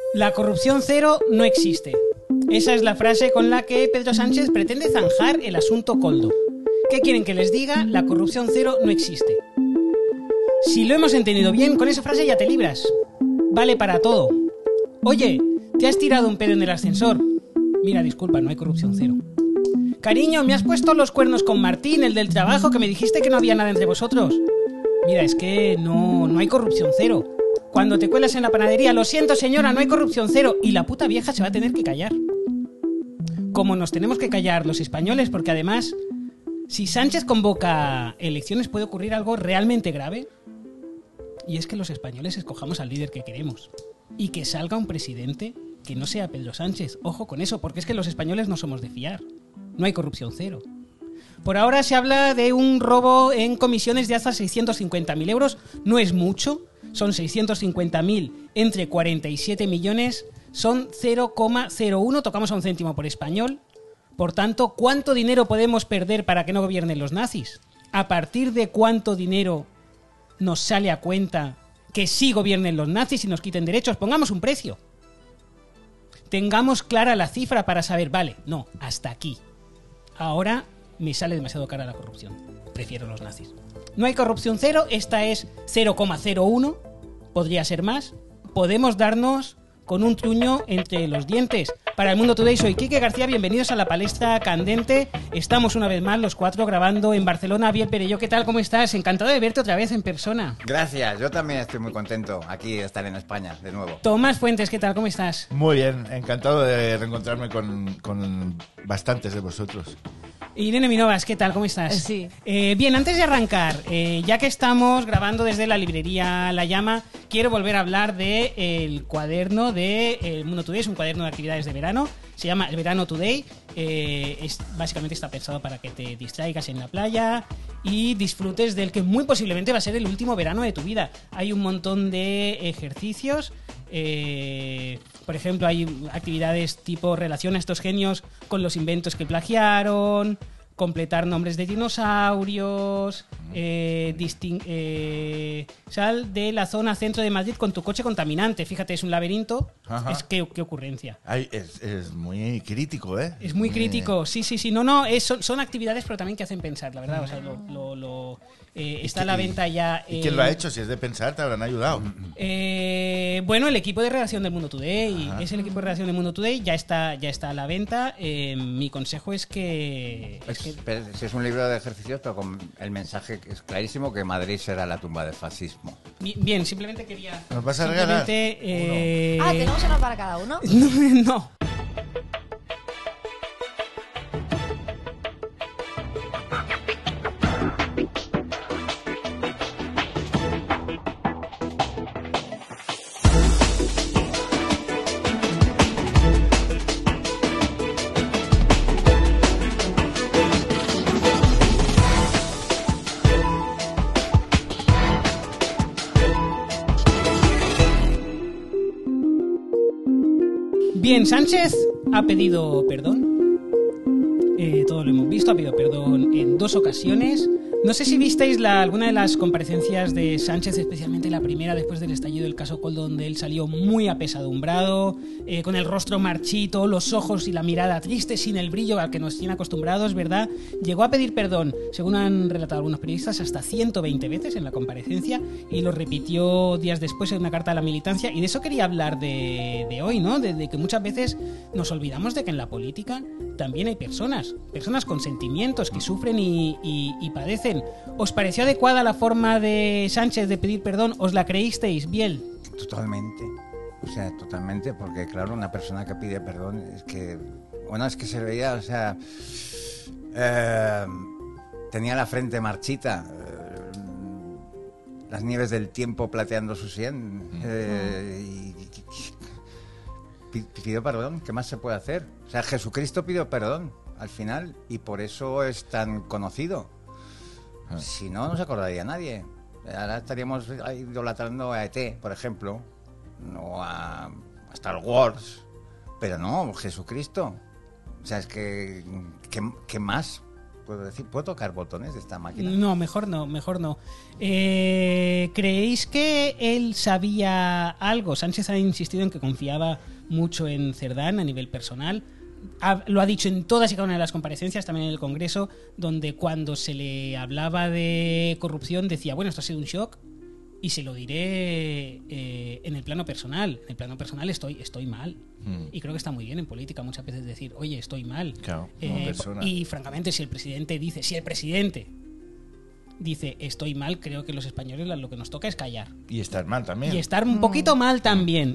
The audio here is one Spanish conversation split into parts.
La corrupción cero no existe. Esa es la frase con la que Pedro Sánchez pretende zanjar el asunto Koldo. ¿Qué quieren que les diga? La corrupción cero no existe. Si lo hemos entendido bien, con esa frase ya te libras. Vale para todo. Oye, ¿te has tirado un pedo en el ascensor? Mira, disculpa, no hay corrupción cero. Cariño, me has puesto los cuernos con Martín, el del trabajo, que me dijiste que no había nada entre vosotros. Mira, es que no hay corrupción cero. Cuando te cuelas en la panadería, lo siento señora, no hay corrupción cero. Y la puta vieja se va a tener que callar. Como nos tenemos que callar los españoles, porque además, si Sánchez convoca elecciones puede ocurrir algo realmente grave. Y es que los españoles escojamos al líder que queremos. Y que salga un presidente que no sea Pedro Sánchez. Ojo con eso, porque es que los españoles no somos de fiar. No hay corrupción cero. Por ahora se habla de un robo en comisiones de hasta 650.000 euros. No es mucho, son 650.000 entre 47 millones. Son 0,01, tocamos a un céntimo por español. Por tanto, ¿cuánto dinero podemos perder para que no gobiernen los nazis? ¿A partir de cuánto dinero nos sale a cuenta que sí gobiernen los nazis y nos quiten derechos? Pongamos un precio. Tengamos clara la cifra para saber, vale, no, hasta aquí. Ahora me sale demasiado cara la corrupción. Prefiero los nazis. No hay corrupción cero, esta es 0,01, podría ser más. Podemos darnos con un truño entre los dientes. Para El Mundo Today soy Quique García, bienvenidos a la palestra candente. Estamos una vez más los cuatro grabando en Barcelona. Biel Perelló, ¿qué tal? ¿Cómo estás? Encantado de verte otra vez en persona. Gracias, yo también estoy muy contento aquí de estar en España de nuevo. Tomás Fuentes, ¿qué tal? ¿Cómo estás? Muy bien, encantado de reencontrarme con bastantes de vosotros. Irene Minovas, ¿qué tal? ¿Cómo estás? Sí. Bien, antes de arrancar, ya que estamos grabando desde la librería La Llama, quiero volver a hablar del cuaderno de El Mundo Today. Es un cuaderno de actividades de verano. Se llama El Verano Today. Básicamente está pensado para que te distraigas en la playa y disfrutes del que muy posiblemente va a ser el último verano de tu vida. Hay un montón de ejercicios. Por ejemplo, hay actividades tipo relaciona a estos genios con los inventos que plagiaron, completar nombres de dinosaurios, sal de la zona centro de Madrid con tu coche contaminante. Fíjate, es un laberinto. Ajá. Es qué ocurrencia. Ay, es muy crítico, ¿eh? Es muy crítico, sí. No, son actividades, pero también que hacen pensar, la verdad. O sea, está a la venta ya. ¿Y quién lo ha hecho? Si es de pensar, te habrán ayudado. Bueno, el equipo de redacción del Mundo Today. Ajá. Es el equipo de redacción del Mundo Today, ya está a la venta. Mi consejo es que... Si es un libro de ejercicios, pero con el mensaje que es clarísimo, que Madrid será la tumba del fascismo. Bien, simplemente quería... ¿Nos vas a regalar? ¿Tenemos uno para cada uno? No. Bien, Sánchez ha pedido perdón. Todo lo hemos visto, ha pedido perdón en 2 ocasiones. No sé si visteis alguna de las comparecencias de Sánchez, especialmente la primera después del estallido del caso Koldo, donde él salió muy apesadumbrado, con el rostro marchito, los ojos y la mirada triste, sin el brillo al que nos tienen acostumbrados, ¿verdad? Llegó a pedir perdón, según han relatado algunos periodistas, hasta 120 veces en la comparecencia, y lo repitió días después en una carta a la militancia. Y de eso quería hablar de hoy, ¿no? De que muchas veces nos olvidamos de que en la política también hay personas con sentimientos que sufren y padecen. ¿Os pareció adecuada la forma de Sánchez de pedir perdón? ¿Os la creísteis, Biel? Totalmente. O sea, totalmente, porque claro, una persona que pide perdón es que se veía, o sea, tenía la frente marchita, las nieves del tiempo plateando su sien, y pidió perdón. ¿Qué más se puede hacer? O sea, Jesucristo pidió perdón al final y por eso es tan conocido. Si no, no se acordaría nadie. Ahora estaríamos idolatrando a ET, por ejemplo, o a Star Wars, pero no, Jesucristo. O sea, es que ¿qué más puedo decir. ¿Puedo tocar botones de esta máquina? No, mejor no. ¿Creéis que él sabía algo? Sánchez ha insistido en que confiaba mucho en Cerdán a nivel personal. Lo ha dicho en todas y cada una de las comparecencias, también en el Congreso, donde cuando se le hablaba de corrupción decía, bueno, esto ha sido un shock y se lo diré en el plano personal. En el plano personal estoy mal. Y creo que está muy bien en política muchas veces decir, oye, estoy mal. Claro, como persona. Y francamente, si el presidente dice estoy mal, creo que los españoles lo que nos toca es callar. Y estar mal también. Y estar un poquito mal también.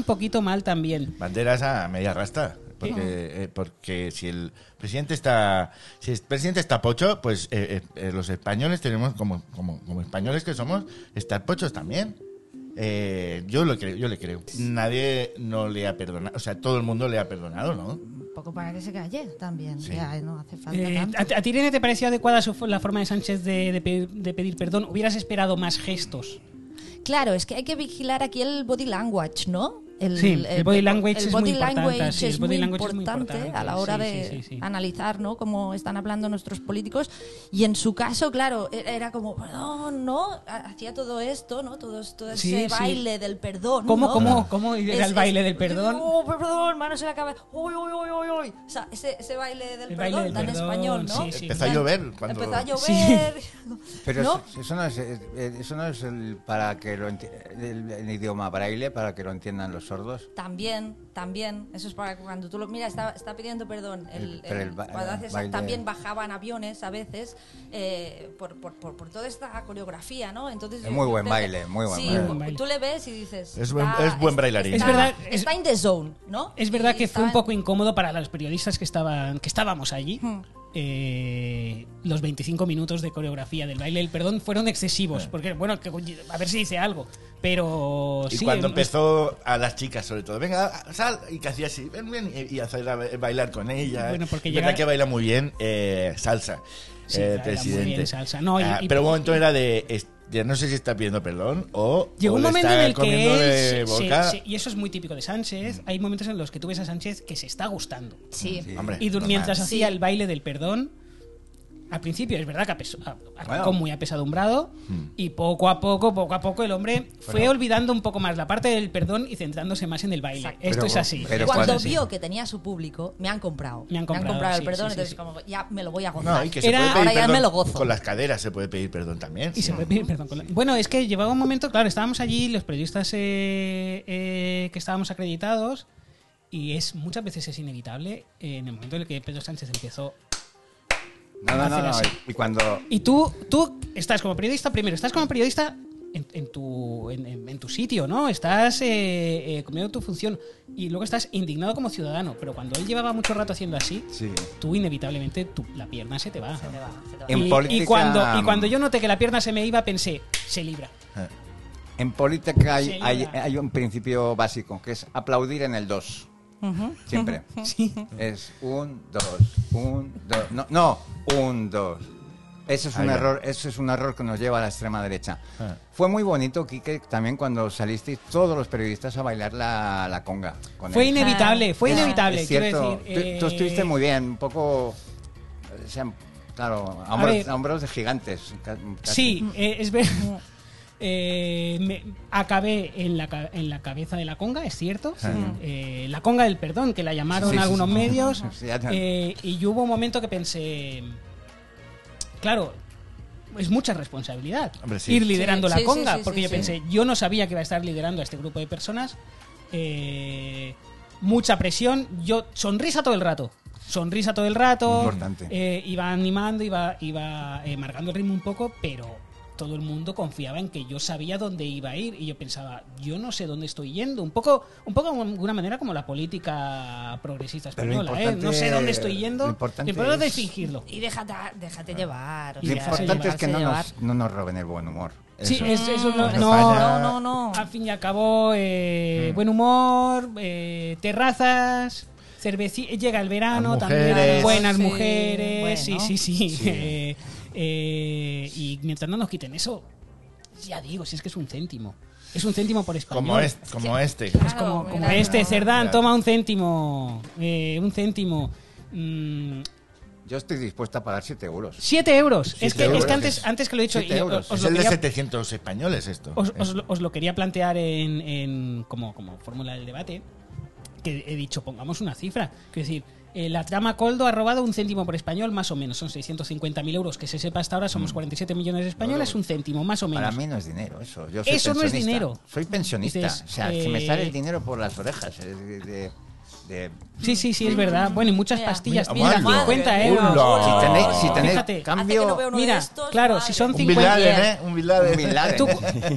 Banderas a media rasta. Porque si el presidente está pocho, pues los españoles tenemos, como españoles que somos, estar pochos también. Yo le creo. Nadie no le ha perdonado. O sea, todo el mundo le ha perdonado, ¿no? Un poco para que se calle también. Sí. Ya, no hace falta tanto. ¿A ti, Irene, te parecía adecuada la forma de Sánchez de pedir perdón? ¿Hubieras esperado más gestos? Claro, es que hay que vigilar aquí el body language, ¿no? El body language es muy importante. Es muy importante a la hora de sí. analizar, ¿no? Cómo están hablando nuestros políticos. Y en su caso, claro, era como, perdón, ¿no? Hacía todo esto, ¿no? Todo ese baile del perdón. ¿Cómo era el baile del perdón? Oh, perdón, manos en la cabeza. Uy. O sea, ese baile del perdón tan español, ¿no? Sí. Empezó a llover. Empezó a llover. Pero ¿no? eso no es para que el idioma braille, para que lo entiendan los sordos. También. Eso es para cuando tú lo mira, está pidiendo perdón. Cuando haces, baile. también bajaban aviones a veces por toda esta coreografía, ¿no? Entonces Es muy buen baile, muy buen baile. Sí, tú le ves y dices. Es buen bailarín. Es verdad, está in the zone, ¿no? Es verdad que fue un en- poco incómodo para los periodistas que estábamos allí. Los 25 minutos de coreografía del baile del perdón fueron excesivos, porque bueno, a ver si dice algo, pero Y sí, cuando empezó a las chicas, sobre todo, venga, sal, y que hacía así, ven, y hacerla bailar con ella. Bueno, porque es verdad llega- que baila muy bien salsa, Sí, baila muy presidente. bien salsa. No, Pero un momento era de, ya no sé si está pidiendo perdón o llegó o un le momento está en el que comiendo de él boca. y eso es muy típico de Sánchez. Hay momentos en los que tú ves a Sánchez que se está gustando. Sí. Hombre, Y normal. mientras Sí. hacía el baile del perdón, al principio es verdad que arrancó Bueno. muy apesadumbrado y poco a poco el hombre fue olvidando un poco más la parte del perdón y centrándose más en el baile. Exacto. Esto Pero- es así. pero Cuando cuando- vio que tenía su público, me han comprado. Me han comprado, el sí, perdón, sí, entonces sí. como ya me lo voy a gozar. No, y que se Era- puede pedir ahora ya perdón me lo gozo. con las caderas, se puede pedir perdón también. Y se puede pedir perdón. Bueno, es que llevaba un momento, claro, estábamos allí, los periodistas que estábamos acreditados, y muchas veces es inevitable en el momento en el que Pedro Sánchez empezó. No. así. Y cuando Y tú estás como periodista, primero, estás como periodista en tu sitio, ¿no? Estás cumpliendo tu función y luego estás indignado como ciudadano, pero cuando él llevaba mucho rato haciendo así, sí. tú inevitablemente la pierna se te va. Se te va. En Y política- cuando yo noté que la pierna se me iba, pensé, se libra. En política Sí, hay un principio básico, que es aplaudir en el 2. Siempre. Sí. Es 1, 2, 1, 2. No, 1, 2. Ese es un Ahí va. error, ese es un error que nos lleva a la extrema derecha. Ah. Fue muy bonito, Quique, también cuando salisteis todos los periodistas a bailar la conga. Con Fue él. inevitable, fue Ah, inevitable. Es cierto. Quiero decir, Tú estuviste muy bien, un poco... o sea, claro, A ver. hombros de gigantes. Casi. Sí, es verdad. Acabé en la cabeza de la conga, es cierto. La conga del perdón, que la llamaron Sí, sí, algunos sí. medios. Sí, ya te- Y yo hubo un momento que pensé, claro, es mucha responsabilidad Hombre, sí. ir liderando Sí, la sí, conga, sí, sí, porque sí, yo sí. pensé, yo no sabía que iba a estar liderando a este grupo de personas. Mucha presión, yo sonrisa todo el rato. Importante. Iba animando, iba marcando el ritmo un poco, pero todo el mundo confiaba en que yo sabía dónde iba a ir y yo pensaba, yo no sé dónde estoy yendo, un poco de alguna manera como la política progresista Pero lo española, importante- no sé dónde estoy yendo, lo importante es es- fingirlo. Y déjate llevar. o Y Lo sea, importante es que dejarse no llevar. no nos roben el buen humor. Sí, Eso. eso no, En no, España- No. al fin y al cabo, buen humor, terrazas, cervecita, llega el verano Las también, mujeres. buenas Sí, mujeres, bueno. sí. Y mientras no nos quiten eso, ya digo, si es que es un céntimo. Es un céntimo por español. Como este. Es como, Claro, como mira, este, no. Cerdán, Ya. toma un céntimo. Un céntimo. Yo estoy dispuesto a pagar 7 euros. 7 euros. Es que euros. antes que lo he dicho... 7 euros. Es el de 700 españoles esto. Os lo quería plantear como fórmula del debate, que he dicho, pongamos una cifra. Quiero decir, la trama Koldo ha robado 1 céntimo por español, más o menos. Son 650.000 euros. Que se sepa hasta ahora, somos 47 millones de españoles, 1 céntimo, más o menos. Para mí no es dinero eso. Yo soy Eso no es pensionista. dinero. Soy pensionista. Dices, o sea, que me sale el dinero por las orejas. Sí, es verdad. Bueno, y muchas pastillas. Mira, Mira, 50 euros. Hola. Si tenéis Fíjate. cambio... Hace que no veo uno Mira, de estos, claro, madre. si son Un 50... Bin Laden, Un Bin Laden. Bin Laden. Tú,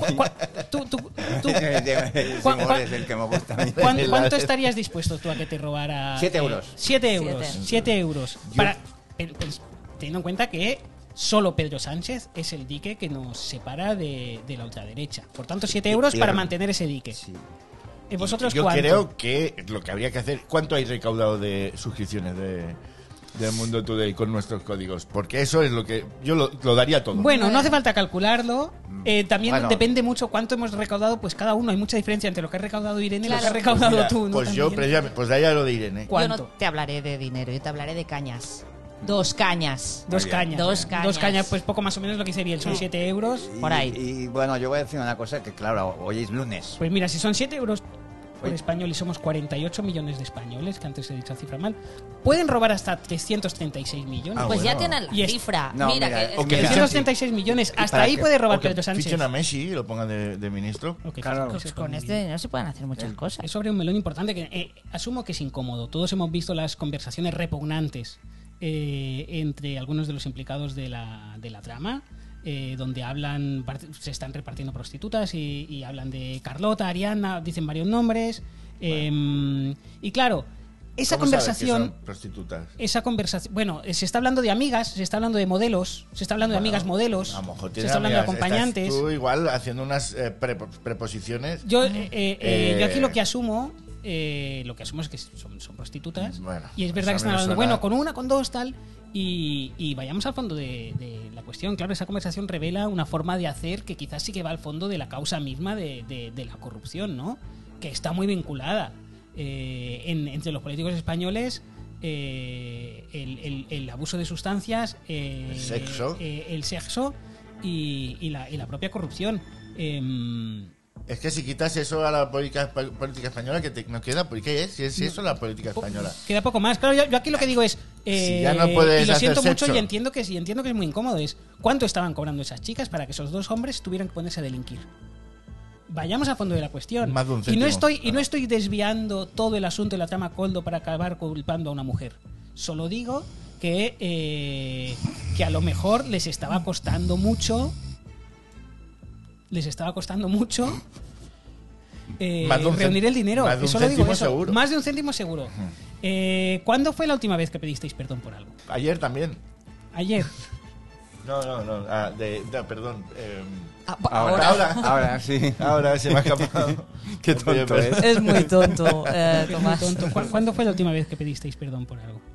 Simón es el que me gusta a mí. ¿Cuánto estarías dispuesto tú a que te robara? 7 euros. 7 euros. 7. 7 euros. Teniendo en cuenta que solo Pedro Sánchez es el dique que nos separa de la ultraderecha. Por tanto, 7 euros para mantener ese dique. Sí. ¿Vosotros Yo cuánto? creo que lo que habría que hacer... ¿Cuánto hay recaudado de suscripciones de Mundo Today con nuestros códigos? Porque eso es lo que... Yo lo daría todo. Bueno, no hace falta calcularlo. También Bueno. depende mucho cuánto hemos recaudado, pues cada uno. Hay mucha diferencia entre lo que ha recaudado Irene y lo que Claro. ha recaudado Mira, tú. ¿no? pues yo, También. precisamente, pues de allá lo de Irene. Yo ¿Cuánto? no te hablaré de dinero, yo te hablaré de cañas. 2 cañas. Dos Muy bien. cañas. Dos cañas. 2 cañas, pues poco más o menos lo que dice bien. Son 7 euros. Por ahí. Y bueno, yo voy a decir una cosa que, claro, hoy es lunes. Pues mira, si son 7 euros por Oye. español y somos 48 millones de españoles, que antes he dicho la cifra mal, pueden robar hasta 336 millones. Ah, Pues ya bueno. tienen Y la es- cifra. No, Mira, mira, que es ok. que- 336 millones. Hasta para ahí qué? puede robar O que Pedro Sánchez. fichen a Messi y lo pongan de ministro. Ok, Claro. cosas con este dinero se pueden hacer muchas cosas. Es sobre un melón importante que asumo que es incómodo. Todos hemos visto las conversaciones repugnantes entre algunos de los implicados de la trama, donde se están repartiendo prostitutas y hablan de Carlota, Ariana, dicen varios nombres. Y claro, esa ¿Cómo sabes que conversación... son prostitutas? Esa conversación, bueno, se está hablando de amigas, se está hablando de modelos, se está hablando de amigas modelos, A lo mejor se tienes está hablando de amigas. acompañantes. Estás tú igual haciendo unas preposiciones. Yo aquí lo que asumo es que son prostitutas. Bueno, Y es verdad que eso están me hablando, suena- bueno, con una, con dos, tal. Y vayamos al fondo de la cuestión. Claro, esa conversación revela una forma de hacer que quizás sí que va al fondo de la causa misma de la corrupción, ¿no? Que está muy vinculada entre los políticos españoles. El abuso de sustancias, El sexo. el sexo y la propia corrupción. Es que si quitas eso a la política española, ¿qué nos queda? ¿Por qué es? Si es eso la política española. Queda poco más. Claro, yo aquí lo que digo es... Si ya no puedes y lo hacer siento mucho sexo. y entiendo que es muy incómodo. Es ¿cuánto estaban cobrando esas chicas para que esos dos hombres tuvieran que ponerse a delinquir? Vayamos a fondo de la cuestión. Más de un y no céntimo. estoy desviando todo el asunto de la trama Koldo para acabar culpando a una mujer. Solo digo que a lo mejor les estaba costando mucho... Más de un reunir el dinero. más de un Eso lo digo, céntimo eso. seguro. Más de un céntimo seguro. ¿Cuándo fue la última vez que pedisteis perdón por algo? Ayer también. Ayer. No. Perdón. Ahora sí. Ahora se me ha escapado. Qué tonto es. Es muy tonto, Es muy Tomás. tonto. ¿Cuándo fue la última vez que pedisteis perdón por algo?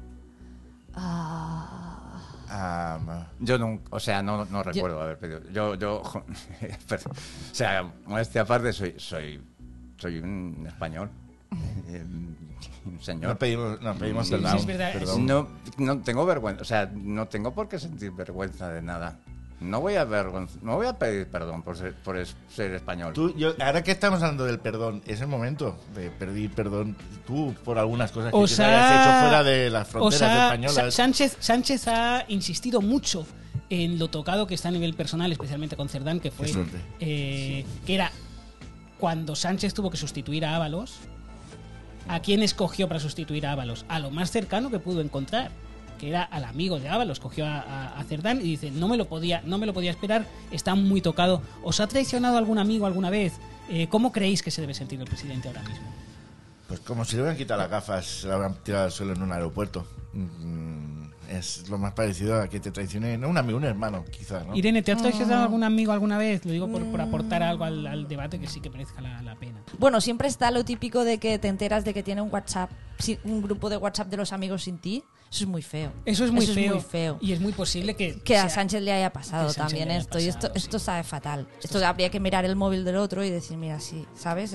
Yo nunca, o sea, no recuerdo haber pedido. Yo pero, o sea, modestia aparte, soy un español. Un señor. No pedimos Sí, perdón. es verdad, perdón. No tengo vergüenza, o sea, no tengo por qué sentir vergüenza de nada. No voy a pedir perdón por ser español. Ahora que estamos hablando del perdón, es el momento de pedir perdón tú por algunas cosas que O te sea, hayas hecho fuera de las fronteras españolas. Sánchez ha insistido mucho en lo tocado que está a nivel personal, especialmente con Cerdán, que fue Qué suerte. que era cuando Sánchez tuvo que sustituir a Ábalos. ¿A quién escogió para sustituir a Ábalos? A lo más cercano que pudo encontrar, que era al amigo de Ábalos. Cogió a Cerdán y dice, no me lo podía esperar, está muy tocado. ¿Os ha traicionado algún amigo alguna vez? ¿Cómo creéis que se debe sentir el presidente ahora mismo? Pues como si le hubieran quitado las gafas, se la hubieran tirado al suelo en un aeropuerto. Es lo más parecido a que te traicione, no un amigo, un hermano, quizás, ¿no? Irene, ¿te ha traicionado algún amigo alguna vez? Lo digo por aportar algo al debate que sí que merezca la pena. Bueno, siempre está lo típico de que te enteras de que tiene un WhatsApp, un grupo de WhatsApp de los amigos sin ti. Eso es muy feo. Eso es muy feo. feo. Y es muy posible que A sea- Sánchez le haya pasado que Sánchez también le haya esto. Y pasado, esto sí. sabe fatal. Esto habría que mirar el móvil del otro y decir, mira, sí, ¿sabes?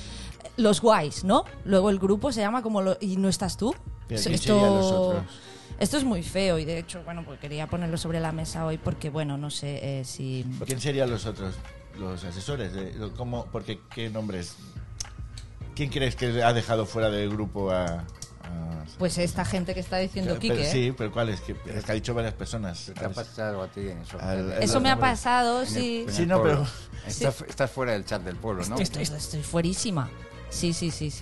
Los guays, ¿no? Luego el grupo se llama como y no estás tú. Pero ¿quién serían los otros? Esto es muy feo y de hecho, bueno, pues quería ponerlo sobre la mesa hoy porque, bueno, no sé si... ¿Quién serían los otros, los asesores? ¿Cómo? Porque, ¿qué nombres? ¿Quién crees que ha dejado fuera del grupo a...? Pues esta gente que está diciendo Quique. Pero, sí, pero ¿cuál es? Que ha dicho varias personas. ¿Te ha pasado a ti eso? Eso me ha pasado, sí. Sí, no, pero... Estás fuera del chat del pueblo, ¿no? Estoy fuerísima. Sí.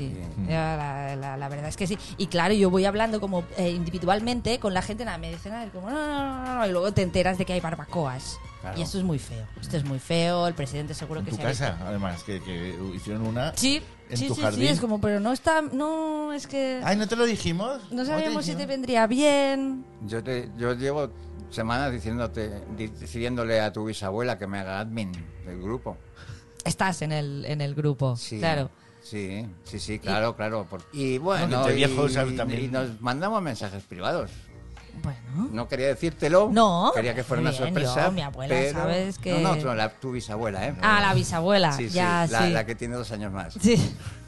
La verdad es que sí. Y claro, yo voy hablando como individualmente con la gente, nada, me dicen, como no, y luego te enteras de que hay barbacoas. Claro. Y esto es muy feo. Esto es muy feo, el presidente seguro que se ha visto. En tu casa, además, que hicieron una en tu jardín. Sí, es como, pero no está, no, es que... Ay, ¿no te lo dijimos? No sabíamos si te vendría bien. Yo llevo semanas decidiéndole a tu bisabuela que me haga admin del grupo. Estás en el grupo, sí, claro. Sí, claro. Y bueno, y nos mandamos mensajes privados. Bueno. No quería decírtelo. No. Quería que fuera una sorpresa. Mi abuela, pero... ¿sabes? Que... No, tu bisabuela, ¿eh? Ah, la bisabuela. Sí, ya, sí. La que tiene 2 años más. Sí.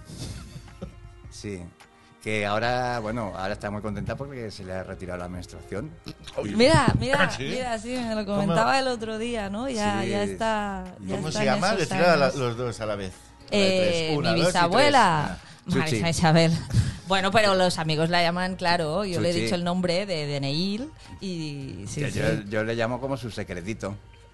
Sí. Que ahora está muy contenta porque se le ha retirado la menstruación. Mira, sí, me lo comentaba el otro día, ¿no? Ya está. ¿Cómo se llama? Decir a los dos a la vez. Mi bisabuela. Marisa Isabel. Bueno, pero los amigos la llaman, claro, yo le he dicho el nombre de Neil y... Sí, yo le llamo como su secretito.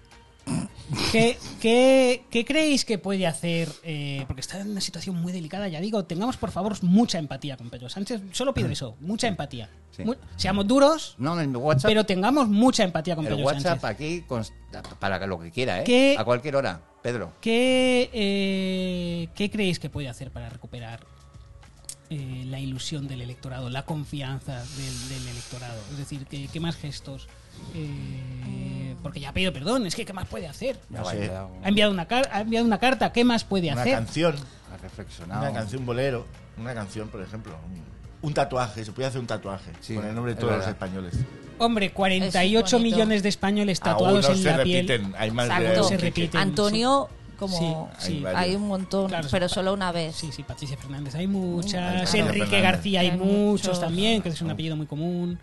¿Qué creéis que puede hacer? Porque está en una situación muy delicada, ya digo, tengamos por favor mucha empatía con Pedro Sánchez. Solo pido eso, mucha empatía. Sí. Seamos duros, en el WhatsApp, pero tengamos mucha empatía con Pedro Sánchez. El WhatsApp aquí, para lo que quiera, a cualquier hora, Pedro. ¿Qué creéis que puede hacer para recuperar la ilusión del electorado, la confianza del electorado? Es decir, ¿qué más gestos? Porque ya ha pedido perdón, es que ¿qué más puede hacer? Ha enviado una carta, ¿qué más puede hacer? Una canción, ha reflexionado. Una canción bolero, una canción, por ejemplo, un tatuaje, se puede hacer un tatuaje con el nombre de todos los españoles. Hombre, 48 millones de españoles tatuados en la piel. Hay más se repiten. Antonio... hay un montón, claro, pero solo una vez. Sí, Patricia Fernández hay muchas, Enrique García hay muchos también, que es un apellido muy común.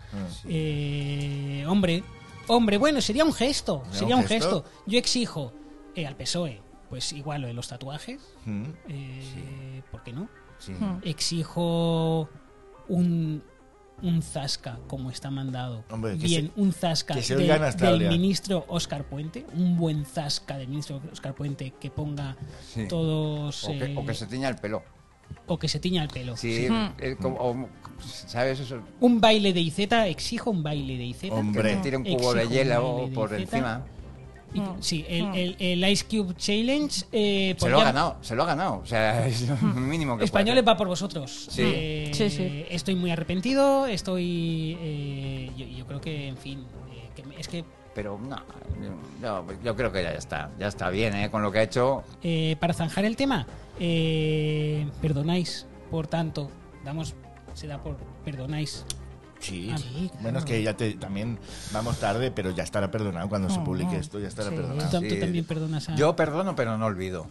Hombre, bueno, sería un gesto, Yo exijo al PSOE, pues igual lo de los tatuajes, ¿por qué no? Sí. Exijo un zasca como está mandado. Hombre, un zasca del ministro Óscar Puente, un buen zasca del ministro Óscar Puente que ponga todos... O que se tiña el pelo. Sí. ¿Sabes eso? Un baile de Iceta, exijo un baile de Iceta. Hombre. Que te tire un cubo de hielo por encima. Sí, el Ice Cube Challenge... se lo ha ganado. O sea, es lo mínimo que Españoles puede va por vosotros. Sí. Estoy muy arrepentido, yo creo que, en fin, es que... Pero yo creo que ya está bien, con lo que ha hecho. Para zanjar el tema, perdonáis, por tanto, se da por perdonáis. Sí, bueno, es que ya también vamos tarde, pero ya estará perdonado cuando se publique esto, ya estará perdonado. ¿Tú también perdonas a...? Yo perdono, pero no olvido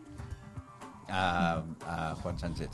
a Juan Sánchez.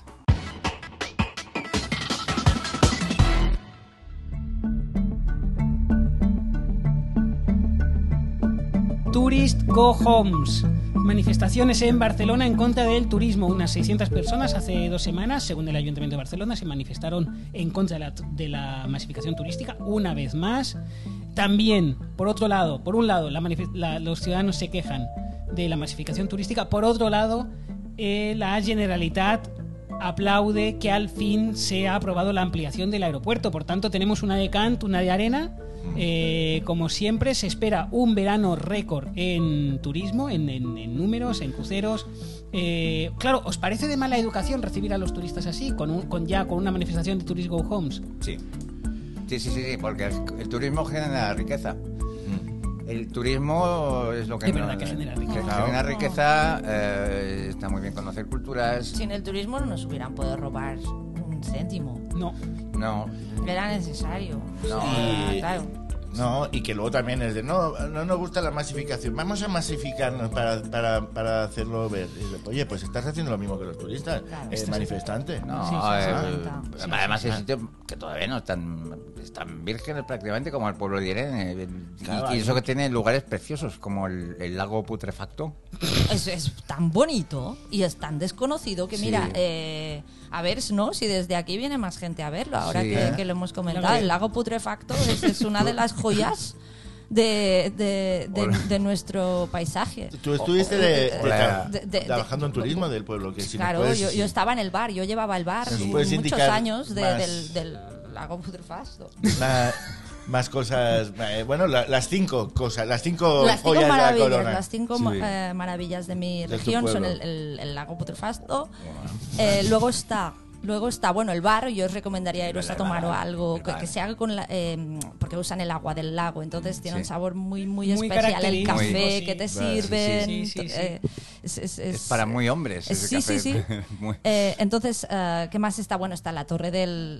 Tourist Go Homes. Manifestaciones en Barcelona en contra del turismo. Unas 600 personas hace 2 semanas, según el Ayuntamiento de Barcelona, se manifestaron en contra de la masificación turística una vez más. También, por un lado, los ciudadanos se quejan de la masificación turística. Por otro lado, la Generalitat aplaude que al fin se ha aprobado la ampliación del aeropuerto. Por tanto, tenemos una de Cant, una de arena. Como siempre, se espera un verano récord en turismo, en números, en cruceros. Claro, ¿os parece de mala educación recibir a los turistas así, con una manifestación de Tourist Go Homes? Sí, porque el turismo genera riqueza. El turismo es lo que... Es verdad que genera riqueza. Genera riqueza, está muy bien conocer culturas. Sin el turismo no nos hubieran podido robar un céntimo. No. Era necesario. No. Claro. No, y que luego también es de no nos gusta la masificación, vamos a masificarnos para hacerlo ver. Oye, pues estás haciendo lo mismo que los turistas, Claro. manifestante. No, Sí, además hay sitios que todavía no están vírgenes prácticamente, como el pueblo de Irene. Claro, y eso que tiene lugares preciosos, como el lago putrefacto. Es tan bonito y es tan desconocido que, Sí. mira, a ver, ¿no? Si desde aquí viene más gente a verlo, ahora Sí, que lo hemos comentado. El lago putrefacto es una de las joyas de nuestro paisaje. Tú estuviste Hola. trabajando en turismo del pueblo. Que si nos Claro, puedes- yo estaba en el bar, yo llevaba el bar ¿Nos y puedes muchos indicar años más- del lago putrefacto. más cosas. Bueno, las 5 cosas, las 5 Las 5 joyas de la maravillas, corona. las 5 Sí. maravillas de mi De tu región son pueblo. el lago putrefacto. Luego está, bueno, el bar. Yo os recomendaría iros a tomar algo que se haga con porque usan el agua del lago, entonces tiene un Sí. sabor muy Muy especial. El característico, café sí. que te Vale, sirven. sí, sí, sí. Es para muy hombres. ese Sí, café. sí, sí. Muy- Entonces, ¿qué más está? Bueno, está la torre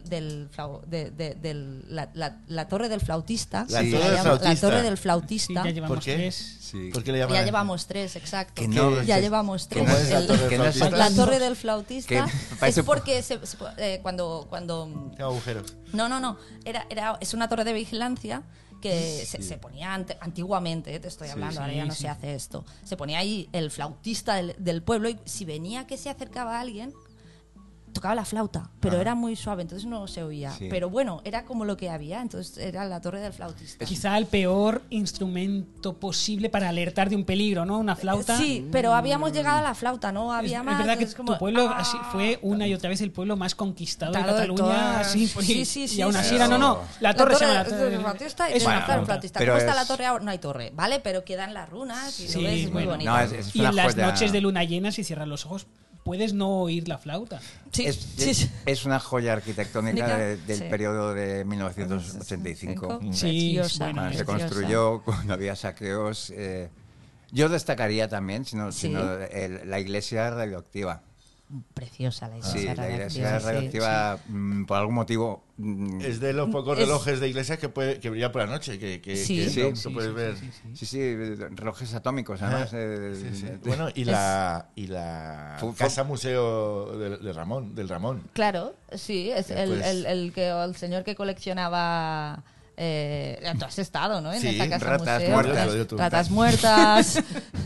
la torre del flautista. La Sí. torre del La flautista. torre del Sí, flautista. ya llevamos ¿Por qué? 3. Sí. ¿Por qué le llaman Ya así? llevamos 3, exacto. Que no- Ya llevamos que 3. ¿Cómo es la torre del que no es- flautista? La torre del flautista Que parece- es porque cuando Tiene agujeros. no es una torre de vigilancia que se ponía antiguamente, te estoy hablando, ahora ya no se hace esto. Se ponía ahí el flautista del pueblo y si venía que se acercaba a alguien, tocaba la flauta, pero era muy suave, entonces no se oía. Sí. Pero bueno, era como lo que había, entonces era la torre del flautista. Quizá el peor instrumento posible para alertar de un peligro, ¿no? Una flauta. Sí, pero habíamos llegado a la flauta, ¿no? Había Es más. verdad que es como, tu pueblo ¡ah! así fue una y otra vez el pueblo más conquistado de Claro, de Cataluña. todas. Así, Sí, y aún sí, así sí. era, no, la torre se llama la del flautista y es bueno, una claro, el flauta. flautista. Pero ¿Cómo está es- la torre ahora? No hay torre, ¿vale? Pero quedan las runas y Sí, lo ves, es muy bueno. bonito. No, es Y una en las joya. noches de luna llena, si cierras los ojos, puedes no oír la flauta. Sí, Es, sí, sí. es una joya arquitectónica del Sí. periodo de 1985. Sí, Preciosa, bueno, Cuando se preciosa. construyó, cuando había saqueos. Yo destacaría también Sí. la iglesia radioactiva. Preciosa la Sí, iglesia la iglesia radioactiva, sí, radioactiva, por algún motivo. Es de los pocos Es- relojes de iglesia que brilla por la noche, que Sí. Sí, no puedes ver. Sí, relojes atómicos, además. Sí, sí. Bueno, y la casa museo del Ramón. Claro, sí, es Pues- el señor que coleccionaba. Tú has estado, ¿no? En Sí, esa casa ratas museo. muertas. Lo dio tú. Ratas muertas,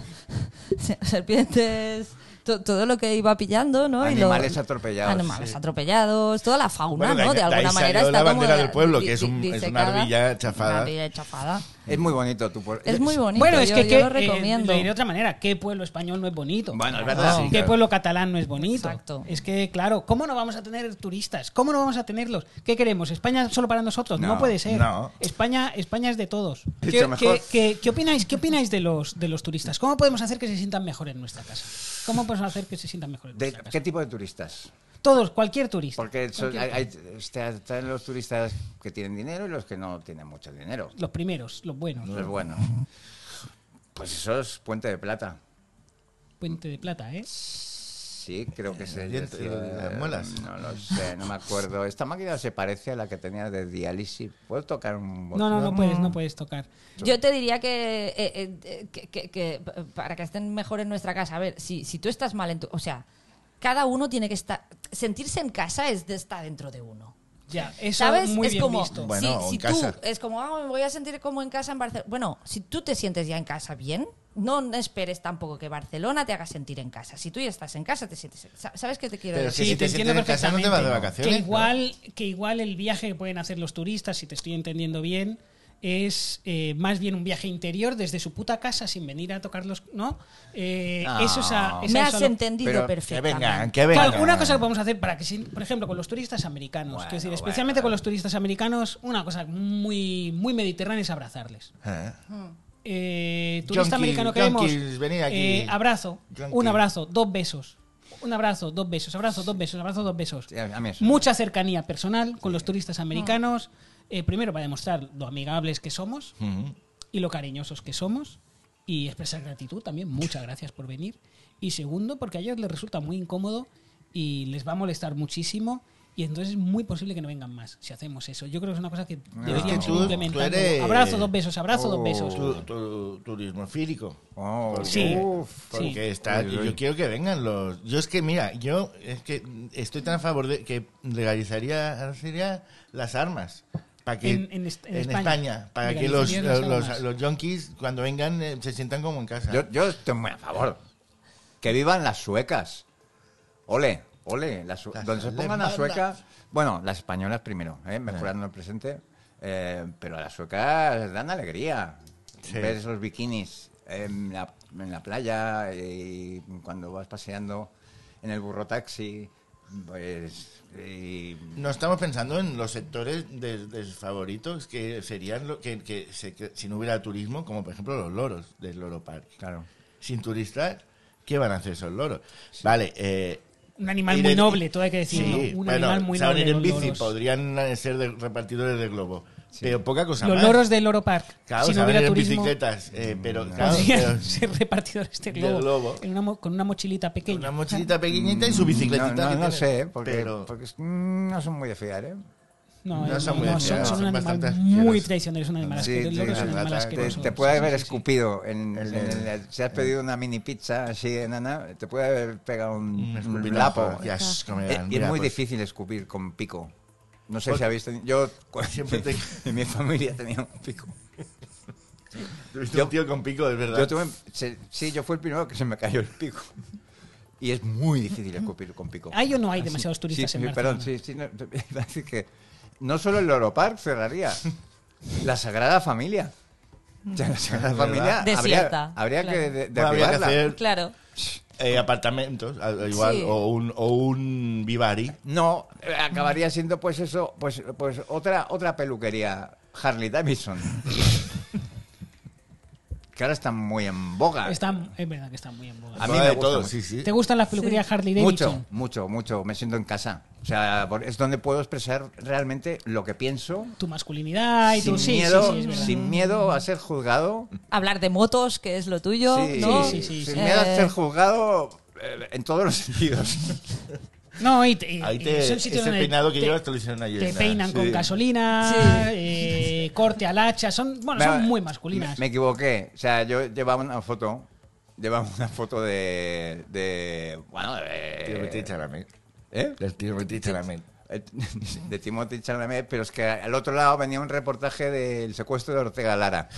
serpientes, todo lo que iba pillando, ¿no? Animales atropellados. Animales atropellados, toda la fauna, Bueno, ¿no? De de ahí alguna manera salió está la como bandera del pueblo, que es una disecada. ardilla chafada. Una ardilla chafada. Es muy bonito tu pueblo. Es muy bonito, Bueno, es yo, que, yo lo lo recomiendo. diré de otra manera, ¿qué pueblo español no es bonito? Bueno, es verdad, sí, ¿Qué claro. pueblo catalán no es bonito? Exacto. Es que, claro, ¿cómo no vamos a tener turistas? ¿Cómo no vamos a tenerlos? ¿Qué queremos? ¿España solo para nosotros? No, No, puede ser. no. España es de todos. Dicho mejor. ¿Qué opináis de los turistas? ¿Cómo podemos hacer que se sientan mejor en nuestra casa? ¿Cómo podemos hacer que se sientan mejor en ¿De nuestra casa? qué tipo de turistas? Todos, cualquier turista. Porque Cualquier- están los turistas que tienen dinero y los que no tienen mucho dinero. Los primeros, los buenos. Eso es bueno. Pues eso es Puente de Plata. Puente de Plata, ¿eh? Sí, creo que se El diente, decía, las muelas. No lo sé, no me acuerdo. Esta máquina se parece a la que tenía de diálisis. ¿Puedo tocar un botón? No puedes tocar. Yo te diría que para que estén mejor en nuestra casa, a ver, si tú estás mal en tu... O sea, cada uno tiene que estar... Sentirse en casa es de estar dentro de uno. Ya, eso ¿Sabes? muy es bien como, visto. Bueno, o si en tú, casa. es como, me voy a sentir como en casa en Barcelona. Bueno, si tú te sientes ya en casa bien, no esperes tampoco que Barcelona te haga sentir en casa. Si tú ya estás en casa, te sientes... ¿Sabes qué te quiero Pero decir? si Sí, te te entiendo sientes en casa, no te vas de perfectamente. vacaciones, Que igual el viaje que pueden hacer los turistas, si te estoy entendiendo bien, es más bien un viaje interior desde su puta casa sin venir a tocarlos, ¿no? Eso es a Me has eso a lo- entendido Pero Que perfectamente. vengan, que vengan. Claro, una cosa que podemos hacer para que, por ejemplo, con los turistas americanos, Bueno, quiero decir, especialmente con los turistas americanos, una cosa muy, muy mediterránea es abrazarles. Turista Yonkis, americano que vemos, yonkis, venid aquí. abrazo, Yonkis. un abrazo, 2 besos. Un abrazo, 2 besos, abrazo, 2 besos, abrazo, 2 besos. Sí, a mí eso. Mucha cercanía personal con los turistas americanos. Primero, para demostrar lo amigables que somos y lo cariñosos que somos. Y expresar gratitud también. Muchas gracias por venir. Y segundo, porque a ellos les resulta muy incómodo y les va a molestar muchísimo y entonces es muy posible que no vengan más si hacemos eso. Yo creo que es una cosa que deberíamos es que tú implementar. eres- Abrazo, 2 besos, abrazo, 2 besos. Tu turismo fílico. Oh, Sí. Porque Sí. está, Uy, uy. yo quiero que vengan los... Yo es que, mira, yo es que estoy tan a favor de que legalizaría las armas. Para que, En España. para que los Legalizarían las armas. los yonkis, cuando vengan, se sientan como en casa. yo estoy muy a favor. Que vivan las suecas. Ole, ole. Donde se pongan las suecas... Bueno, las españolas primero, mejorando el presente. Pero a las suecas dan alegría. Sí. Ver esos bikinis en la playa y cuando vas paseando en el burro taxi, pues... No estamos pensando en los sectores desfavoritos que serían que si no hubiera turismo, como por ejemplo los loros del Loro Park. Claro. Sin turistas, ¿qué van a hacer esos loros? Vale, Un animal ir muy en- noble, todo hay que decirlo. Sí, Un bueno, animal muy saben noble. ir en los bici, loros. podrían ser repartidores de globo. Pero poca cosa Los más. loros del Loro Park. Claro, si no saben hubiera ir en turismo, bicicletas, pero claro, podrían pero ser repartidores de globo. globo. Con una mochilita pequeña. una mochilita pequeñita y su bicicletita. No, que no tiene. sé, porque Pero- no son muy de fiar, ¿eh? No, son muy fiados, son son un animal bastante muy asquerosos. traicionero, es un animal Sí, asqueroso. El loro es un la animal rata asqueroso. Te puede Sí, haber sí, sí. escupido. Si has el- pedido una mini pizza así enana, te puede haber pegado un escupinazo. lapo. Qué asco me Y dan. es Mira, muy pues, difícil escupir con pico. No sé Pues- si habéis tenido... Yo Siempre te- en mi familia tenía un pico. Tuviste un tío con pico, es verdad. Yo fui el primero que se me cayó el pico. Y es muy difícil escupir con pico. ¿Hay o no hay demasiados Sí, turistas en perdón, Barcelona? iba a decir que no solo el Loro Park cerraría, la Sagrada Familia. O sea, la Sagrada Es verdad. Familia Desierta, habría claro. que Bueno, habría que derribarla. hacer Claro. apartamentos, igual, Sí. o un Vivari. No, acabaría siendo pues eso, pues otra peluquería, Harley Davidson. Que ahora están muy en boga. Es verdad que está muy en boga. A mí Moda me de gusta todo, mucho. sí, sí. ¿Te gustan las peluquerías Harley Davidson? Mucho. Me siento en casa. O sea, es donde puedo expresar realmente lo que pienso. Tu masculinidad y tu... Sin Sí, miedo, sí, es verdad. sin miedo a ser juzgado. Hablar de motos, que es lo tuyo, Sí, ¿no? sí, sí, sin sí. miedo a ser juzgado en todos los sentidos. No, Ahí son sitios ese donde peinado que te- llevas te lo hicieron ayer. Te peinan con Sí. gasolina, corte al hacha, son muy masculinas. Me equivoqué. O sea, yo llevaba una foto de bueno, Timothy Chalamet. ¿eh? Del Timothy Chalamet. De Timothy Chalamet, pero es que al otro lado venía un reportaje del secuestro de Ortega Lara.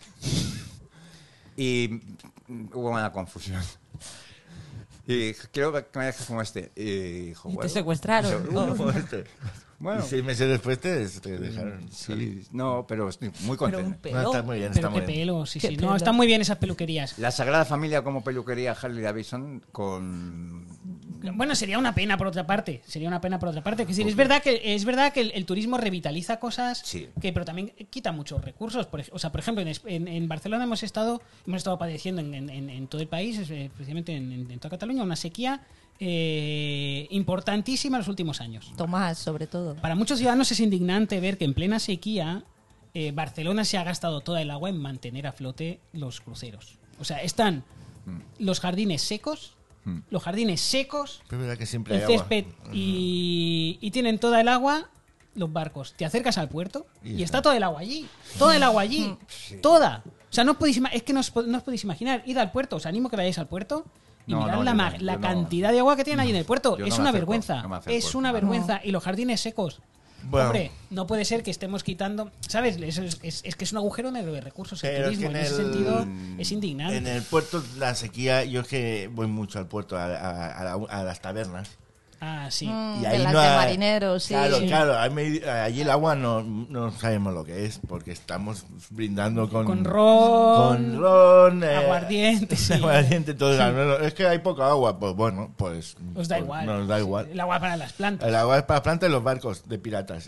Y hubo una confusión. Y dije, quiero que me dejes como este. Y dijo, Y te bueno. secuestraron. Como este. Bueno. Y 6 meses después te dejaron salir. Sí, no, pero estoy muy Pero un contento. pelo. No, está muy bien, está Pero muy qué bien. pelo, sí, Qué sí. pelo. No, están muy bien esas peluquerías. La Sagrada Familia como peluquería Harley Davidson con... Bueno, sería una pena por otra parte. Sería una pena por otra parte. Que es decir, es verdad que el turismo revitaliza cosas, Sí. pero también quita muchos recursos. Por ejemplo, en Barcelona hemos estado padeciendo en todo el país, especialmente en toda Cataluña, una sequía importantísima en los últimos años. Tomás, sobre todo. Para muchos ciudadanos es indignante ver que en plena sequía Barcelona se ha gastado toda el agua en mantener a flote los cruceros. O sea, están los jardines secos, Pero es verdad que siempre el hay agua. césped y tienen toda el agua los barcos. Te acercas al puerto Y y ya está está. toda el agua allí. Toda el agua allí. Toda. O sea, no os podéis, es que no os podéis imaginar. Id al puerto. Os animo que vayáis al puerto y No, mirad no, la yo no. cantidad de agua que tienen allí en el puerto. Yo Es no me una acerco, vergüenza. no me acerco. Es una vergüenza. Y los jardines secos. Bueno. Hombre, no puede ser que estemos quitando... ¿Sabes? Es que es un agujero negro de recursos el Pero es turismo. que En ese sentido es indignante. En el puerto, la sequía, yo es que voy mucho al puerto, a las tabernas. Ah, sí. Y de ahí las no de hay- marineros, sí. Claro, allí el agua no sabemos lo que es, porque estamos brindando con ron, aguardiente, sí. aguardiente, todo. Es que hay poca agua, pues bueno, pues Os da pues igual. Nos da igual. El agua para las plantas. El agua es para plantas y los barcos de piratas.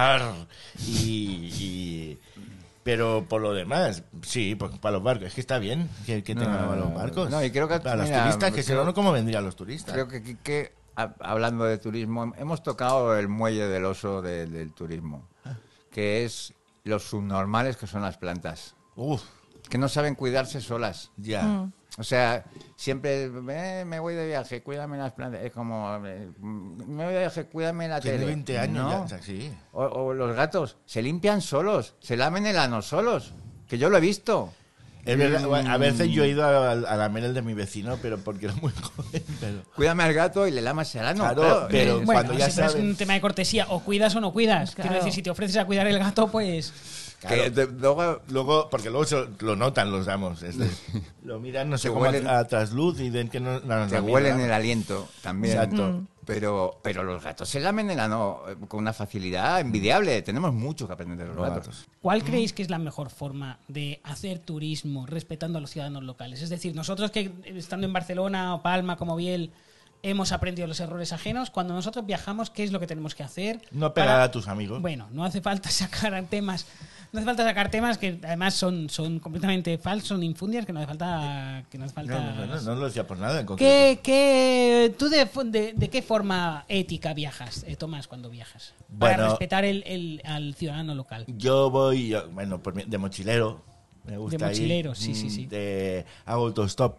Pero por lo demás, sí, pues para los barcos. Es que está bien que tengan agua los barcos. No, y creo que, para los mira, turistas, que si creo- no, ¿cómo vendrían los turistas? Creo que hablando de turismo, hemos tocado el muelle del oso del turismo, que es los subnormales que son las plantas. Uf, que no saben cuidarse solas. Ya. O sea, siempre me voy de viaje, cuídame las plantas. Es como, me voy de viaje, cuídame la Tiene tele. 20 años ¿no? ya, o sea, sí. O los gatos se limpian solos, se lamen el ano solos, que yo lo he visto. Es verdad, bueno, a veces yo he ido a lamer el de mi vecino, pero porque era muy joven. Pero... Cuídame al gato y le lamas el ano. Claro, pero Bueno, cuando ya siempre es sabes... un tema de cortesía. O cuidas o no cuidas. Claro. Quiero decir, si te ofreces a cuidar el gato, pues... Claro. Luego, Luego, porque luego lo notan los amos. Lo miran, no sé Te cómo, huelen- a trasluz y ven que no... te huelen el aliento también. Exacto. Pero los gatos se lamen el ano con una facilidad envidiable. Tenemos mucho que aprender de los gatos. ¿Cuál creéis que es la mejor forma de hacer turismo respetando a los ciudadanos locales? Es decir, nosotros que estando en Barcelona o Palma, como Biel, hemos aprendido los errores ajenos, cuando nosotros viajamos, ¿qué es lo que tenemos que hacer? No pegar a tus amigos. Bueno, no hace falta sacar temas... No hace falta sacar temas que además son completamente falsos, son infundias, que no hace falta... No lo decía por nada en concreto. ¿Tú de qué forma ética viajas, Tomás, cuando viajas? Para Bueno, respetar al ciudadano local. Yo voy, bueno, de mochilero. Me gusta De mochilero, ir, sí. Hago autostop.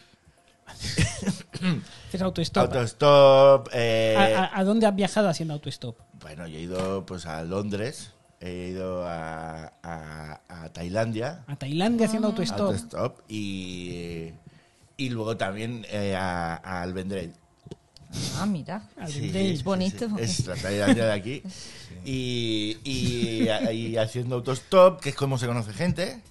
Haces autostop. Autostop. ¿A dónde has viajado haciendo autostop? Bueno, yo he ido pues a Londres. He ido a Tailandia. A Tailandia haciendo autostop. Autostop. Y luego también al Vendrell. Ah, mira. Al Sí, Vendrell. Es bonito. Es la Tailandia de aquí. Y haciendo autostop, que es como se conoce gente.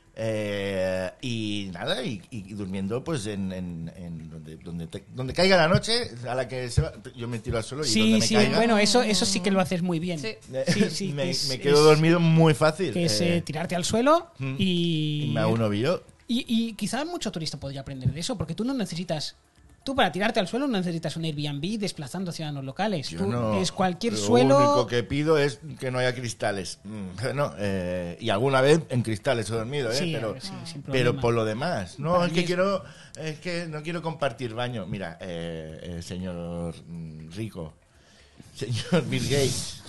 Y nada, y durmiendo pues en donde caiga la noche, a la que se va, yo me tiro al suelo y donde me caiga. Bueno, eso sí que lo haces muy bien. Sí. Sí, me que es- quedo es- dormido muy fácil. Que es tirarte al suelo y me hago un ovillo. Y quizá mucho turista podría aprender de eso, porque tú no necesitas... Tú para tirarte al suelo no necesitas un Airbnb desplazando a ciudadanos locales. Yo Tú no, es cualquier lo suelo... único que pido es que no haya cristales. Y alguna vez en cristales he dormido, Sí, pero, sí, sin pero problema. por lo demás. No, Para es mí que no quiero compartir baño. Mira, señor rico, señor Bill Gates.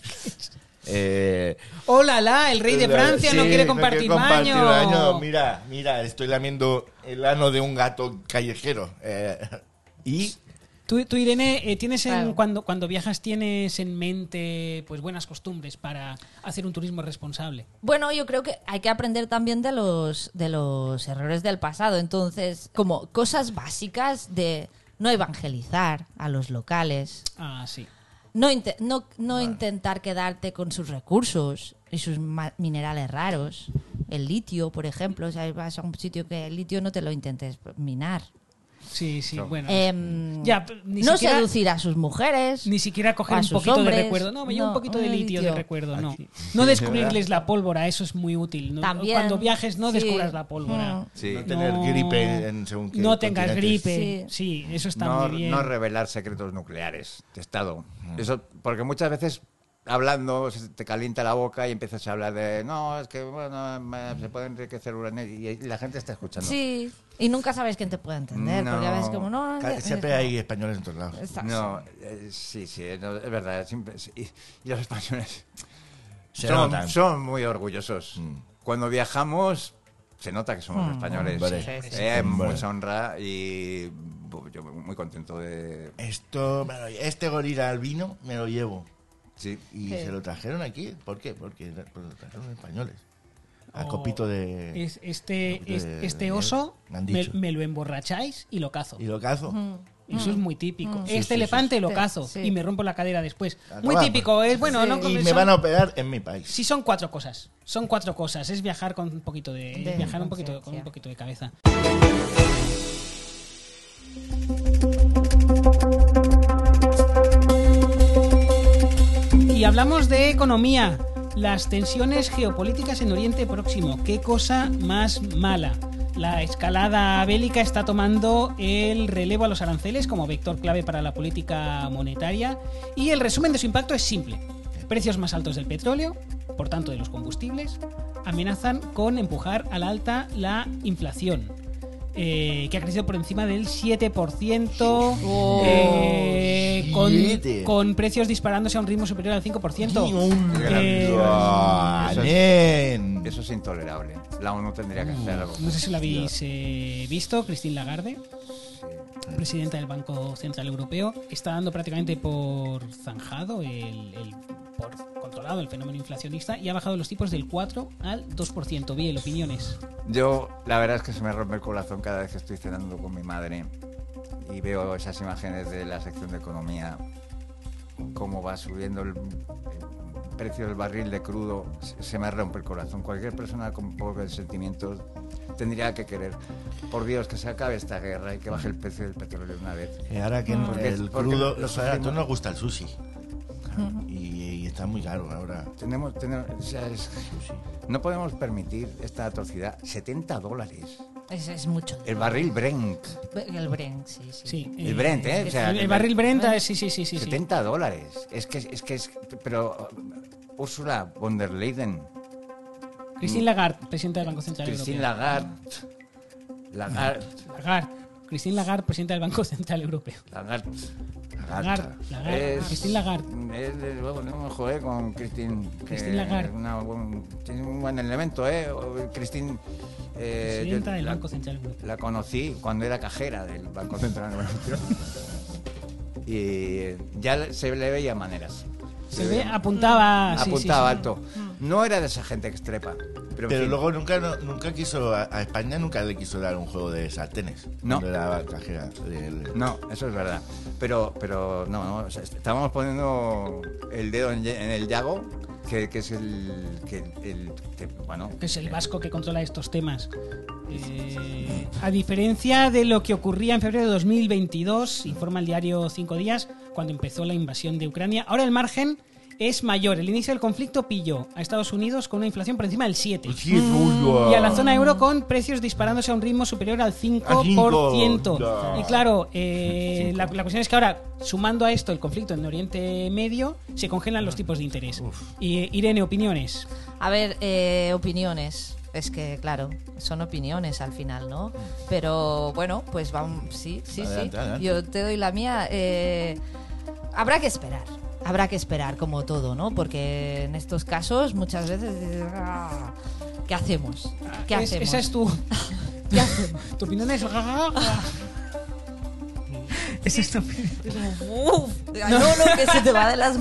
¡Hola, el rey de Francia no Sí, quiere compartir baño! Mira, estoy lamiendo el ano de un gato callejero. Y Tú, Irene, tienes Claro. cuando viajas tienes en mente pues buenas costumbres para hacer un turismo responsable. Bueno, yo creo que hay que aprender también de los errores del pasado. Entonces, como cosas básicas de no evangelizar a los locales, Ah, sí. no intentar quedarte con sus recursos y sus minerales raros. El litio, por ejemplo, o sea, vas a un sitio que el litio no te lo intentes minar. Sí, bueno. Ya, ni no siquiera- seducir a sus mujeres. Ni siquiera coger a un sus poquito hombres. de recuerdo. No, me llevo un No, poquito de un litio de litio. recuerdo, no. Aquí. No descubrirles la pólvora, eso es muy útil. ¿no? También. Cuando viajes no Sí. descubras la pólvora. Sí. no tener No. gripe en según qué No tengas continentes. gripe. Sí, eso está No, muy bien. no revelar secretos nucleares de Estado. Eso, porque muchas veces hablando se te calienta la boca y empiezas a hablar de no, es que bueno, se puede enriquecer uranio y la gente está escuchando. Sí, y nunca sabes quién te puede entender, porque a veces como no... Siempre hay españoles en todos lados. Está- No, sí, no, es verdad. Sí, y los españoles Se notan. son muy orgullosos. Cuando viajamos, se nota que somos españoles. Hombre. Sí, sí. Mucha honra y yo muy contento de... Este gorila albino me lo llevo. Sí. Y Sí. se lo trajeron aquí. ¿Por qué? Porque lo trajeron españoles. A Oh, copito de... Este oso me han dicho. me lo emborracháis y lo cazo. Y lo cazo. Eso es muy típico. Sí, Este sí, elefante sí. lo Sí, cazo sí. y me rompo la cadera después. Ah, Muy toma. típico. Es bueno, Sí. ¿no? Y Son- me van a operar en mi país. Sí, son 4 cosas. Son 4 cosas. Es viajar con un poquito de viajar un poquito con conciencia. un poquito de cabeza. Y hablamos de economía. Las tensiones geopolíticas en Oriente Próximo. Qué cosa más mala. La escalada bélica está tomando el relevo a los aranceles como vector clave para la política monetaria. Y el resumen de su impacto es simple. Precios más altos del petróleo, por tanto de los combustibles, amenazan con empujar a la alta la inflación. que ha crecido por encima del 7%, con precios disparándose a un ritmo superior al 5%. Eso es intolerable. La ONU tendría que hacer algo. No sé si lo habéis visto. Christine Lagarde, presidenta del Banco Central Europeo, está dando prácticamente por zanjado, por controlado el fenómeno inflacionista, y ha bajado los tipos del 4 al 2%. Bien, opiniones. Yo, la verdad es que se me rompe el corazón cada vez que estoy cenando con mi madre y veo esas imágenes de la sección de economía, cómo va subiendo el precio del barril de crudo. Se me rompe el corazón. Cualquier persona con poco de sentimientos tendría que querer, por Dios, que se acabe esta guerra y que baje el precio del petróleo de una vez. Y ahora que el crudo, a todos nos gusta el sushi. Y está muy caro ahora. No podemos permitir esta atrocidad. $70. Es mucho. El barril Brent. El Brent, sí. El Brent, ¿eh? O sea, el barril Brent, sí. $70. Es que pero Ursula von der Leyen. Christine Lagarde, presidenta del Banco Central Christine Europeo. Lagarde. Christine Lagarde, presidenta del Banco Central Europeo. Lagarde. Christine Lagarde. Joder, con Christine. Christine Lagarde. Tiene un buen elemento, Christine. Presidenta del Banco Central Europeo. La conocí cuando era cajera del Banco Central Europeo. Y ya se le veía maneras. Apuntaba alto. No era de esa gente que estrepa. Pero luego nunca quiso, a España nunca le quiso dar un juego de sartenes. No. Cuando era cajera. No, eso es verdad. Pero no, o sea, estábamos poniendo el dedo en el llago, que es que es el vasco que controla estos temas. A diferencia de lo que ocurría en febrero de 2022, informa el diario 5 Días, cuando empezó la invasión de Ucrania, ahora el margen es mayor. El inicio del conflicto pilló a Estados Unidos con una inflación por encima del 7%. Y a la zona euro con precios disparándose a un ritmo superior al 5%. Y claro, la cuestión es que ahora, sumando a esto el conflicto en Oriente Medio, se congelan los tipos de interés. Irene, opiniones. A ver, opiniones. Es que, claro, son opiniones al final, ¿no? Pero, bueno, pues vamos, sí. Adelante. Yo te doy la mía. Habrá que esperar, como todo, ¿no? Porque en estos casos muchas veces ¿qué hacemos? Esa es tu... ¿Qué hacemos? Tu opinión es... Esa es tu opinión. No, que se te va de las...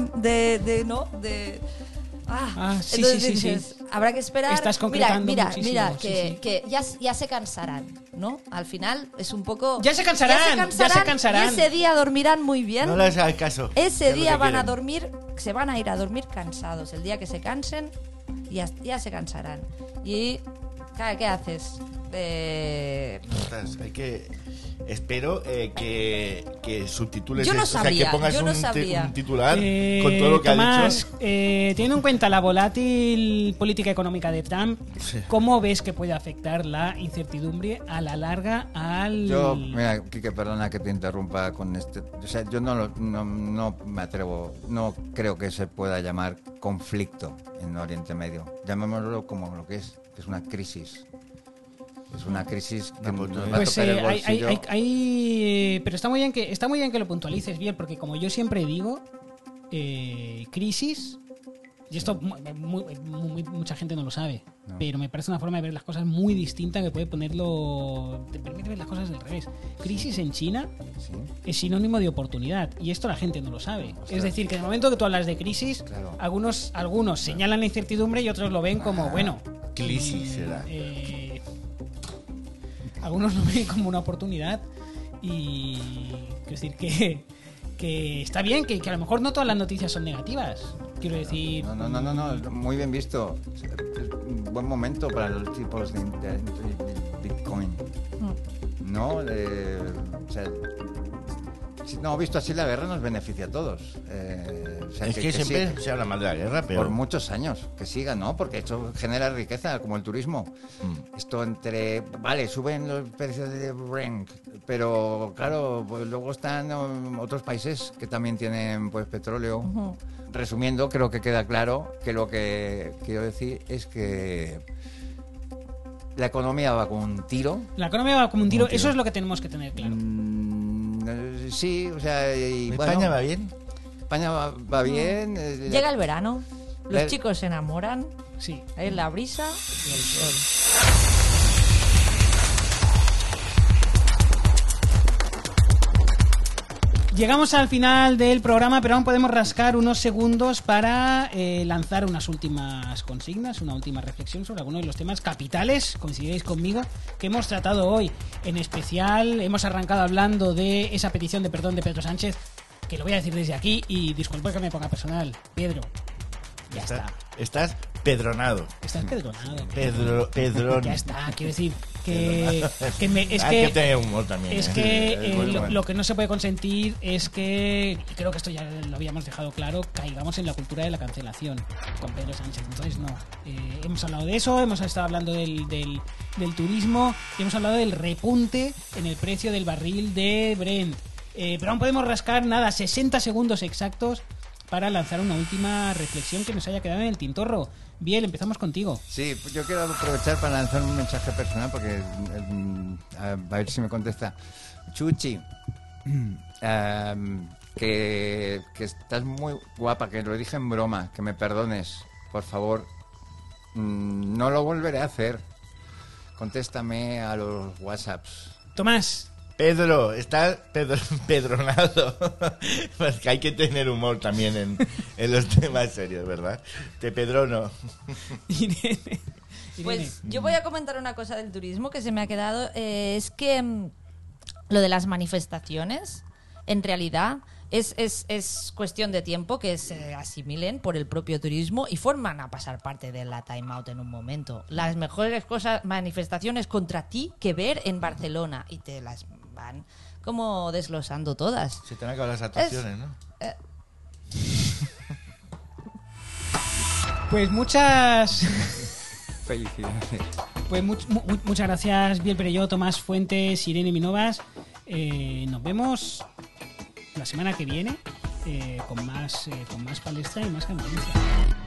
Sí. Dices, habrá que esperar. Estás concretando muchísimo. Mira, que ya se cansarán, ¿no? Al final es un poco... Ya se cansarán. Y ese día dormirán muy bien. No les hagas caso. Ese día van a dormir, se van a ir a dormir cansados. El día que se cansen, ya se cansarán. Y, ¿qué haces? Hay que... Espero que subtitules. Yo no sabía. O sea, que pongas un titular con todo lo que Tomás, ha dicho. Teniendo en cuenta la volátil política económica de Trump, ¿cómo ves que puede afectar la incertidumbre a la larga al...? Mira, Quique, perdona que te interrumpa con este... O sea, yo no me atrevo, no creo que se pueda llamar conflicto en Oriente Medio. Llamémoslo como lo que es una crisis. Es una crisis que nos va a tocar el bolsillo. Pero está muy bien que lo puntualices bien, porque como yo siempre digo, crisis, y esto mucha gente no lo sabe, pero me parece una forma de ver las cosas muy distinta que puede ponerlo... Te permite ver las cosas del revés. Crisis en China es sinónimo de oportunidad, y esto la gente no lo sabe. Es decir, que en el momento que tú hablas de crisis, algunos señalan la incertidumbre y otros lo ven como, Crisis será. Algunos lo ven como una oportunidad y quiero decir que está bien, que a lo mejor no todas las noticias son negativas. Quiero decir... No, muy bien visto. Es un buen momento para los tipos de Bitcoin. ¿No? O sea, no, visto así, la guerra nos beneficia a todos. O sea, es que siempre siga. se habla mal de la guerra, pero... Por muchos años, que siga, ¿no? Porque esto genera riqueza, como el turismo. Esto Vale, suben los precios de Brent, pero claro, pues luego están otros países que también tienen pues petróleo. Resumiendo, creo que queda claro que lo que quiero decir es que La economía va con un tiro. La economía va como un tiro, eso es lo que tenemos que tener claro. Sí, o sea... ¿España va bien? España va bien. Llega el verano, los chicos se enamoran, Sí. es la brisa y el sol. Llegamos al final del programa, pero aún podemos rascar unos segundos para lanzar unas últimas consignas, una última reflexión sobre algunos de los temas capitales, coincidiréis conmigo, que hemos tratado hoy. En especial, hemos arrancado hablando de esa petición de perdón de Pedro Sánchez, que lo voy a decir desde aquí, y disculpa que me ponga personal. Pedro, ya está. Estás pedronado. Estás pedronado. Pedrón. Ya está, quiero decir que que tiene humor también. Es que lo que no se puede consentir es que, y creo que esto ya lo habíamos dejado claro, caigamos en la cultura de la cancelación con Pedro Sánchez. Entonces no, hemos hablado de eso, hemos estado hablando del turismo y hemos hablado del repunte en el precio del barril de Brent. Pero aún podemos rascar 60 segundos exactos para lanzar una última reflexión que nos haya quedado en el tintorro. Biel, empezamos contigo. Sí, pues yo quiero aprovechar para lanzar un mensaje personal porque a ver si me contesta. Chuchi, que estás muy guapa, que lo dije en broma, que me perdones, por favor. No lo volveré a hacer. Contéstame a los WhatsApps. Tomás. Pedro, está pedronado. Porque hay que tener humor también en los temas serios, ¿verdad? Te pedrono. Irene. Pues yo voy a comentar una cosa del turismo que se me ha quedado. Es que lo de las manifestaciones, en realidad, es cuestión de tiempo que se asimilen por el propio turismo y forman a pasar parte de la time out en un momento. Las mejores manifestaciones contra ti que ver en Barcelona, y te las van como desglosando todas. Se te han acabado las actuaciones, ¿no? Pues muchas... Felicidades. Pues muchas gracias, Biel Perelló, Tomás Fuentes, Irene Minovas. Nos vemos la semana que viene con más palestra y más conferencia.